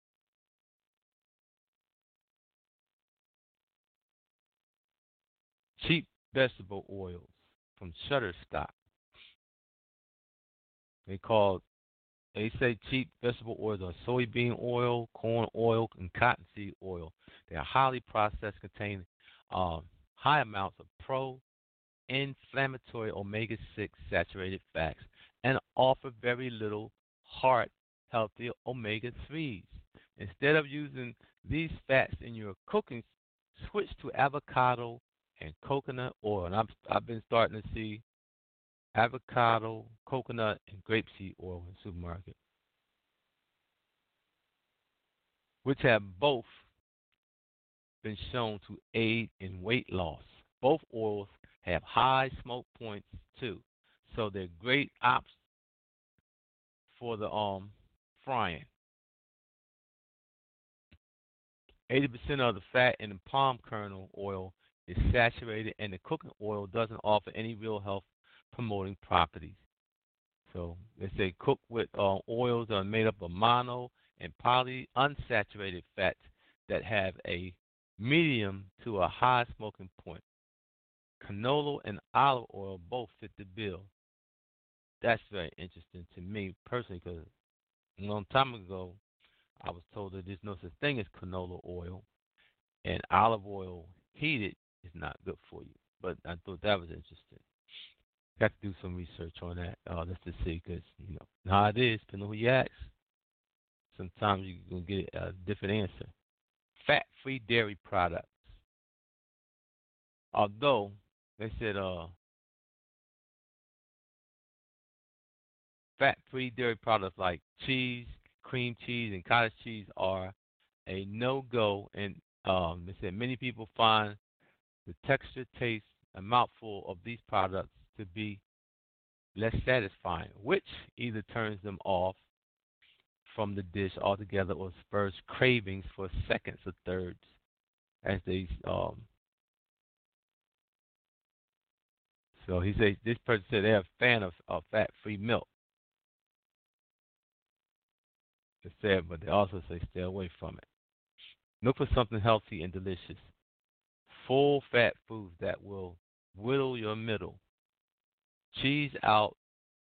Cheap vegetable oils from Shutterstock. They call they say cheap vegetable oils are soybean oil, corn oil, and cottonseed oil. They are highly processed, contain um, high amounts of pro-inflammatory omega six saturated fats, and offer very little heart healthy omega threes. Instead of using these fats in your cooking, switch to avocado and coconut oil. And I've, I've been starting to see avocado, coconut, and grapeseed oil in the supermarket, which have both been shown to aid in weight loss. Both oils have high smoke points too, so they're great options for the um frying. eighty percent of the fat in the palm kernel oil is saturated, and the cooking oil doesn't offer any real health promoting properties. So they say cook with uh, oils that are made up of mono and polyunsaturated fats that have a medium to a high smoking point. Canola and olive oil both fit the bill. That's very interesting to me personally because a long time ago I was told that there's no such thing as canola oil, and olive oil heated is not good for you. But I thought that was interesting. Got to do some research on that uh, just to see, because you know how it is. Depending on who you ask, sometimes you're gonna get a different answer. Fat-free dairy products. Although they said uh, fat-free dairy products like cheese, cream cheese, and cottage cheese are a no-go, and um, they said many people find the texture, taste, and mouthful of these products to be less satisfying, which either turns them off from the dish altogether or spurs cravings for seconds or thirds, as they um. So he said this person said they're a fan of, of fat-free milk. They said, but they also say stay away from it. Look for something healthy and delicious. Full fat foods that will whittle your middle. Cheese out.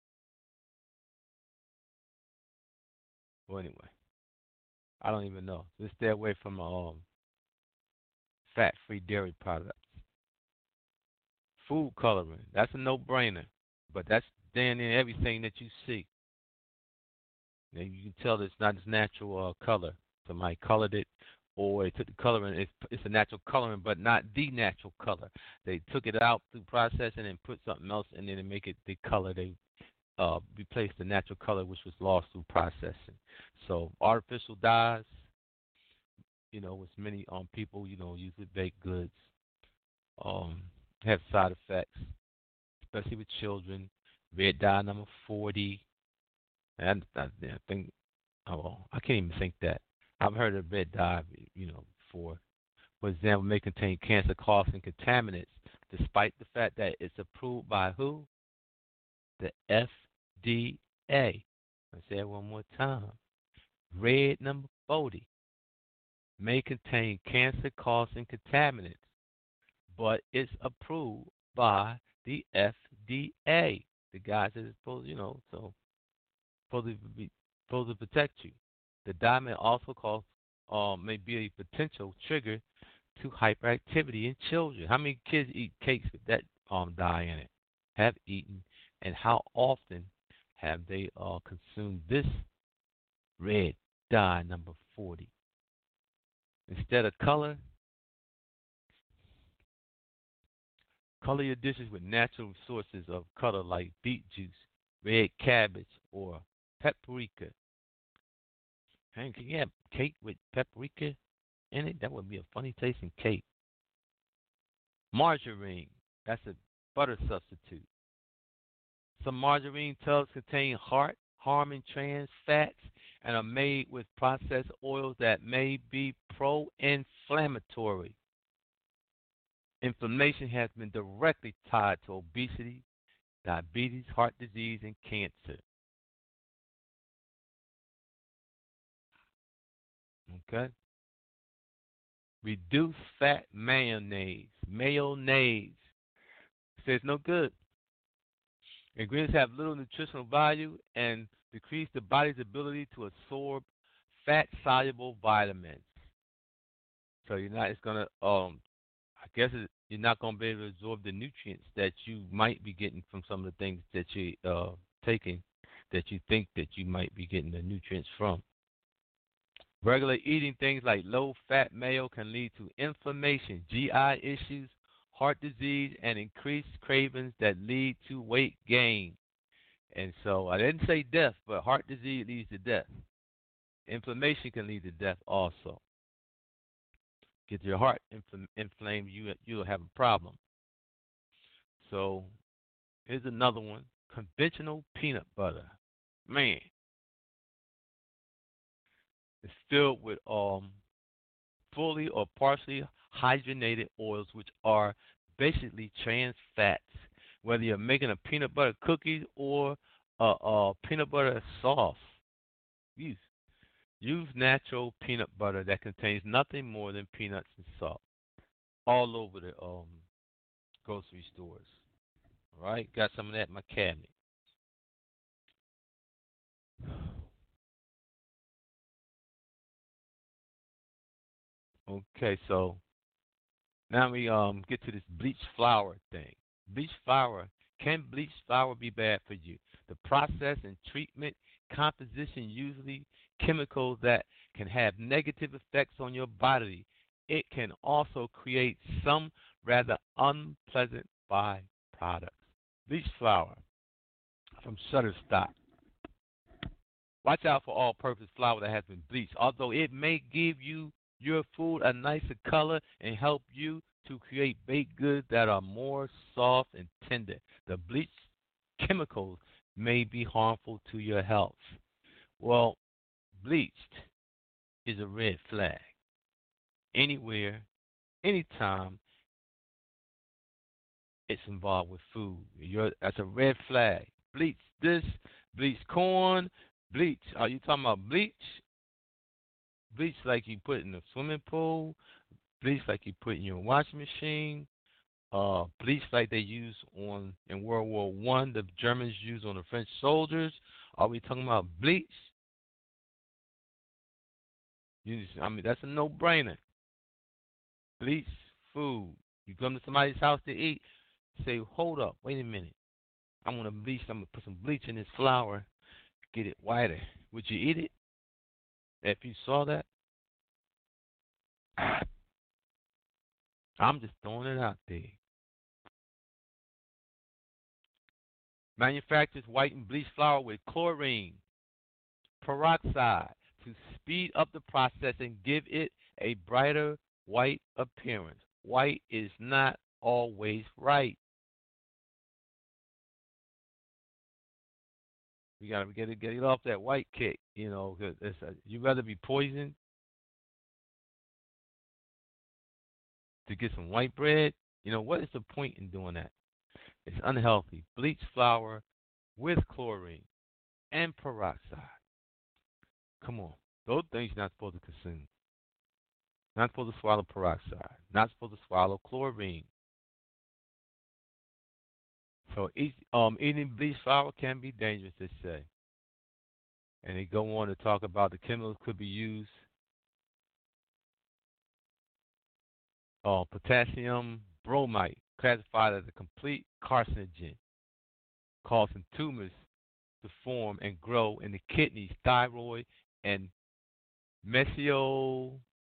Well, anyway, I don't even know. Just stay away from um, fat-free dairy products. Food coloring. That's a no-brainer, but that's damn near everything that you see. Now, you can tell it's not its natural uh, color. Somebody colored it, or they took the coloring. It's, it's a natural coloring, but not the natural color. They took it out through processing and put something else in there to make it the color. They uh, replaced the natural color, which was lost through processing. So artificial dyes, you know, which many um, people, you know, use with baked goods, um, have side effects, especially with children. Red dye number forty. And I, I think, oh, well, I can't even think that. I've heard of red dye, you know, before. For example, may contain cancer-causing contaminants, despite the fact that it's approved by who? The F D A. I say it one more time. Red number forty may contain cancer-causing contaminants, but it's approved by the F D A. The guys that is supposed, you know, so supposed to be supposed to protect you. The dye may also cause, um, may be a potential trigger to hyperactivity in children. How many kids eat cakes with that um dye in it? Have eaten, and how often have they uh consumed this red dye number forty? Instead of color, color your dishes with natural sources of color like beet juice, red cabbage, or paprika. Hey, can you have cake with paprika in it? That would be a funny tasting cake. Margarine, that's a butter substitute. Some margarine tubs contain heart harming trans fats and are made with processed oils that may be pro inflammatory. Inflammation has been directly tied to obesity, diabetes, heart disease, and cancer. Okay? Reduce fat mayonnaise. Mayonnaise says no good. Ingredients have little nutritional value and decrease the body's ability to absorb fat soluble vitamins. So you're not. It's gonna. Um, I guess it, you're not gonna be able to absorb the nutrients that you might be getting from some of the things that you uh taking, that you think that you might be getting the nutrients from. Regular eating things like low-fat mayo can lead to inflammation, G I issues, heart disease, and increased cravings that lead to weight gain. And so I didn't say death, but heart disease leads to death. Inflammation can lead to death also. Get your heart infl- inflamed, you you'll have a problem. So here's another one: conventional peanut butter. Man, it's filled with um fully or partially hydrogenated oils, which are basically trans fats. Whether you're making a peanut butter cookies or a, a peanut butter sauce, use use natural peanut butter that contains nothing more than peanuts and salt. All over the um grocery stores. All right, got some of that in my cabinet. Okay, so now we um get to this bleached flour thing. Bleached flour, can bleached flour be bad for you? The process and treatment composition usually chemicals that can have negative effects on your body. It can also create some rather unpleasant byproducts. Bleached flour from Shutterstock. Watch out for all-purpose flour that has been bleached. Although it may give you your food a nicer color and help you to create baked goods that are more soft and tender, the bleached chemicals may be harmful to your health. Well, bleached is a red flag. Anywhere, anytime it's involved with food, You're, that's a red flag. Bleach this, bleach corn, bleach. Are you talking about bleach? Bleach like you put in the swimming pool, bleach like you put in your washing machine, uh, bleach like they use on in World War One, the Germans used on the French soldiers. Are we talking about bleach? You just, I mean, that's a no-brainer. Bleach food. You come to somebody's house to eat, say, hold up, wait a minute. I'm gonna bleach. I'm gonna put some bleach in this flour, get it whiter. Would you eat it if you saw that? I'm just throwing it out there. Manufacturers whiten bleach flour with chlorine peroxide to speed up the process and give it a brighter white appearance. White is not always right. We gotta get it, get it off that white kick, you know. Cause it's a, you rather be poisoned to get some white bread. You know what is the point in doing that? It's unhealthy. Bleach flour with chlorine and peroxide. Come on. Those things you're not supposed to consume. Not supposed to swallow peroxide. Not supposed to swallow chlorine. So eat, um, eating bleach flour can be dangerous, they say. And they go on to talk about the chemicals could be used. Uh, potassium bromide, classified as a complete carcinogen, causing tumors to form and grow in the kidneys, thyroid, and mesio,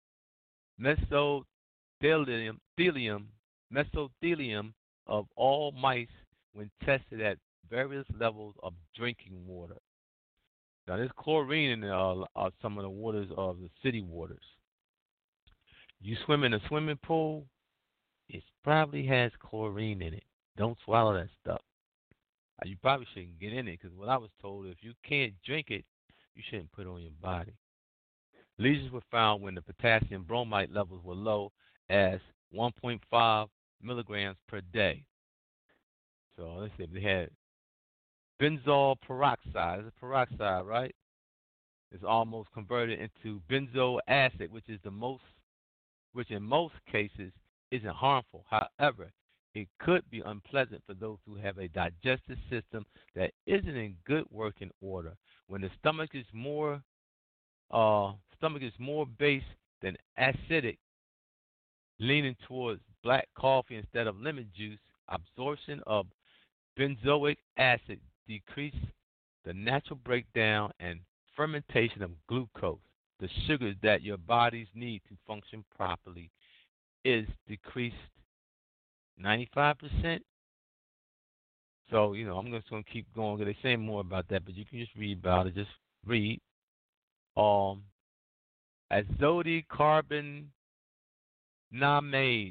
mesothelium, thelium, mesothelium of all mice when tested at various levels of drinking water. Now, there's chlorine in uh, uh, some of the waters of the city waters. You swim in a swimming pool, it probably has chlorine in it. Don't swallow that stuff. Uh, You probably shouldn't get in it because what I was told, if you can't drink it, you shouldn't put it on your body. Lesions were found when the potassium bromide levels were low as one point five milligrams per day. So let's see, they had benzoyl peroxide. It's a peroxide, right? It's almost converted into benzoic acid, which is the most, which in most cases isn't harmful. However, it could be unpleasant for those who have a digestive system that isn't in good working order. When the stomach is more, uh, stomach is more base than acidic, leaning towards black coffee instead of lemon juice, absorption of benzoic acid decreases the natural breakdown and fermentation of glucose, the sugars that your bodies need to function properly, is decreased ninety-five percent. So, you know, I'm just going to keep going because they're saying more about that, but you can just read about it. Just read. Um, azotic carbon namade,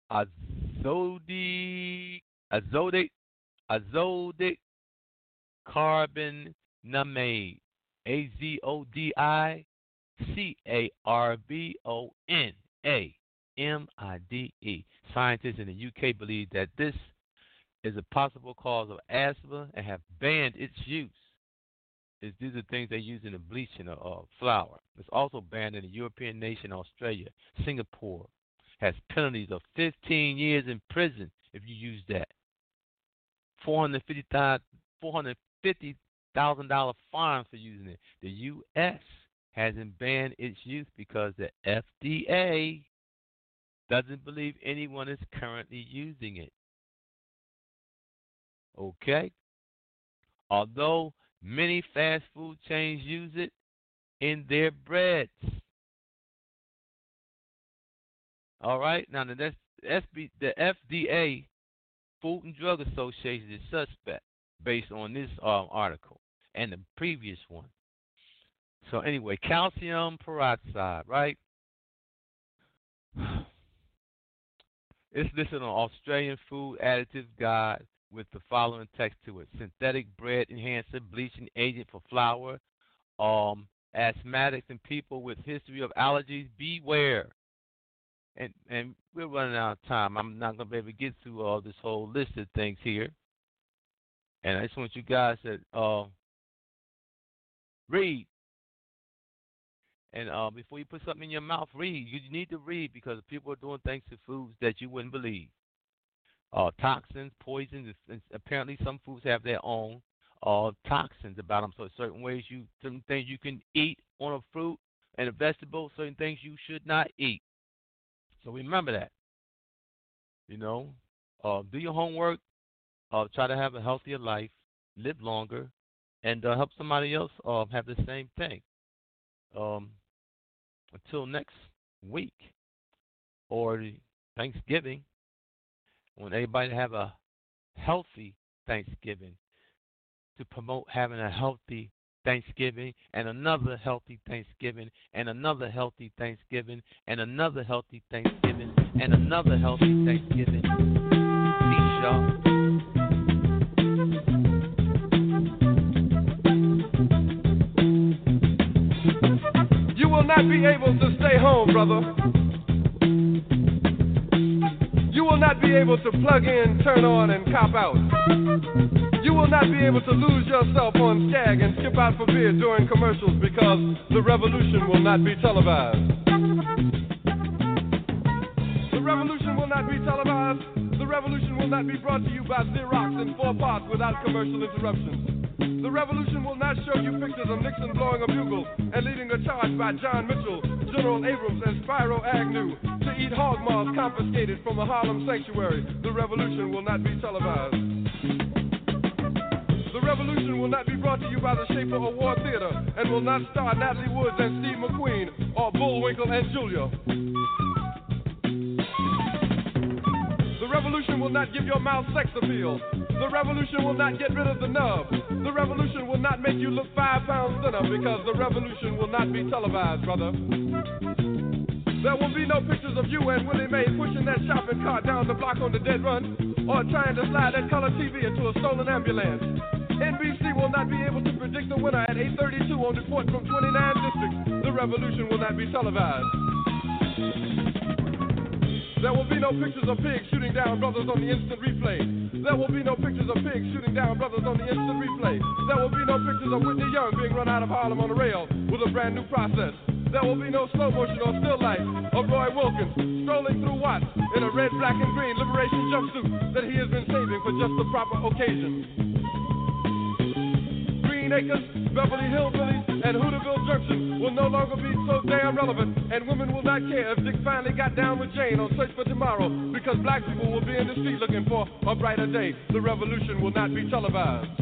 azotic, azotic, azotic carbon namade, A Z O D I C A R B O N A M I D E. Scientists in the U K believe that this is a possible cause of asthma and have banned its use. It's, these are things they use in the bleaching of uh, flour. It's also banned in the European nation, Australia. Singapore has penalties of fifteen years in prison if you use that. four hundred fifty thousand dollars fine for using it. The U S hasn't banned its use because the F D A doesn't believe anyone is currently using it. Okay? Although many fast food chains use it in their breads. All right? Now, the, the F D A, Food and Drug Association, is suspect based on this um, article and the previous one. So, anyway, calcium peroxide, right? It's listed on Australian Food Additives Guide with the following text to it: synthetic bread enhancer, bleaching agent for flour, um, asthmatics and people with history of allergies, beware. And and we're running out of time. I'm not going to be able to get through all this whole list of things here. And I just want you guys to uh, read. And uh, before you put something in your mouth, read. You need to read because people are doing things to foods that you wouldn't believe. Uh, toxins, poisons. And apparently, some foods have their own uh, toxins about them. So, certain ways you, certain things you can eat on a fruit and a vegetable, certain things you should not eat. So remember that. You know, uh, do your homework. Uh, try to have a healthier life, live longer, and uh, help somebody else uh, have the same thing. Um, until next week or Thanksgiving, I want everybody to have a healthy Thanksgiving, to promote having a healthy Thanksgiving and another healthy Thanksgiving and another healthy Thanksgiving and another healthy Thanksgiving and another healthy Thanksgiving. Peace, y'all. You will not be able to stay home, brother. You will not be able to plug in, turn on, and cop out. You will not be able to lose yourself on Skag and skip out for beer during commercials because the revolution will not be televised. The revolution will not be televised. The revolution will not be brought to you by Xerox in four parts without commercial interruptions. The revolution will not show you pictures of Nixon blowing a bugle and leading a charge by John Mitchell, General Abrams, and Spyro Agnew to eat hog maws confiscated from a Harlem sanctuary. The revolution will not be televised. The revolution will not be brought to you by the Schaefer Award Theater and will not star Natalie Woods and Steve McQueen or Bullwinkle and Julia. The revolution will not give your mouth sex appeal. The revolution will not get rid of the nub. The revolution will not make you look five pounds thinner because the revolution will not be televised, brother. There will be no pictures of you and Willie Mae pushing that shopping cart down the block on the dead run or trying to slide that color T V into a stolen ambulance. N B C will not be able to predict the winner at eight thirty-two on report from twenty-nine districts. The revolution will not be televised. There will be no pictures of pigs shooting down brothers on the instant replay. There will be no pictures of pigs shooting down brothers on the instant replay. There will be no pictures of Whitney Young being run out of Harlem on a rail with a brand new process. There will be no slow motion or still life of Roy Wilkins strolling through Watts in a red, black, and green liberation jumpsuit that he has been saving for just the proper occasion. Green Acres, Beverly Hillbillies, and Hooterville Junction will no longer be so damn relevant, and women will not care if Dick finally got down with Jane on Search for Tomorrow, because black people will be in the street looking for a brighter day. The revolution will not be televised.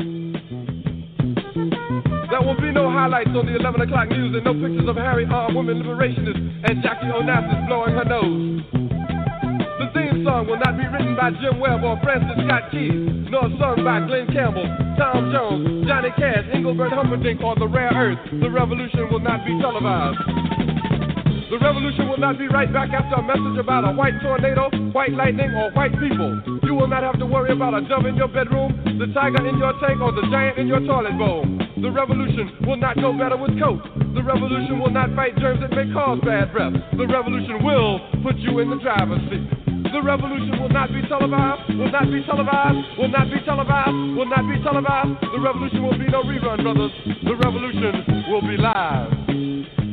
There will be no highlights on the eleven o'clock news and no pictures of Harry armed women liberationists and Jackie Onassis blowing her nose. The theme song will not be written by Jim Webb or Francis Scott Keys, nor sung by Glenn Campbell, Tom Jones, Johnny Cash, Engelbert Humperdinck, or The Rare Earth. The revolution will not be televised. The revolution will not be right back after a message about a white tornado, white lightning, or white people. You will not have to worry about a dove in your bedroom, the tiger in your tank, or the giant in your toilet bowl. The revolution will not go better with coke. The revolution will not fight germs that may cause bad breath. The revolution will put you in the driver's seat. The revolution will not be televised, will not be televised, will not be televised, will not be televised. The revolution will be no rerun, brothers. The revolution will be live.